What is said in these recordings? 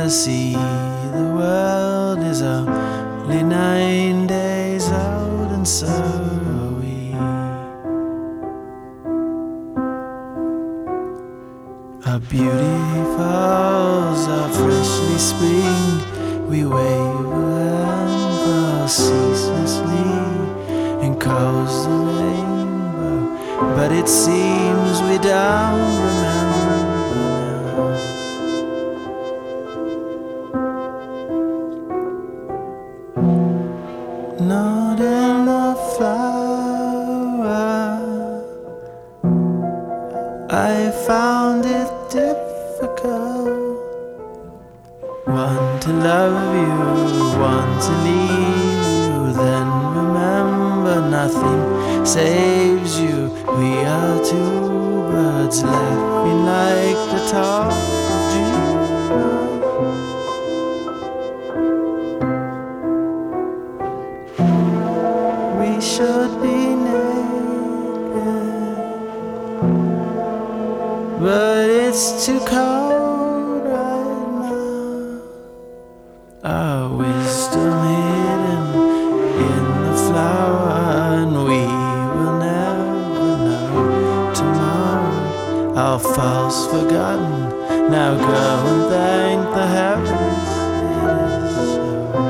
see the world is only 9 days old, and so are we. Our beauty falls are freshly springed. We wave a hand cross ceaselessly and calls the rainbow, but it seems we don't remember now. Not in the flower, I found it difficult. Want to love you, want to leave you, then remember nothing saves you. We are two birds laughing like the talk of dreams. We should be naked, but it's too cold right now. Our wisdom hidden in the flower, and we will never know tomorrow. Our false forgotten, now go and thank the heavens. It is so.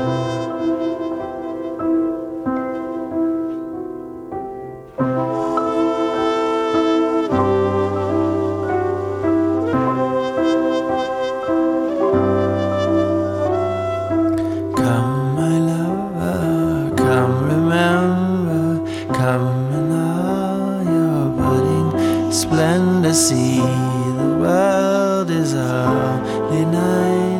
Come, my lover, come remember, come in all your budding splendor. See the world is only 9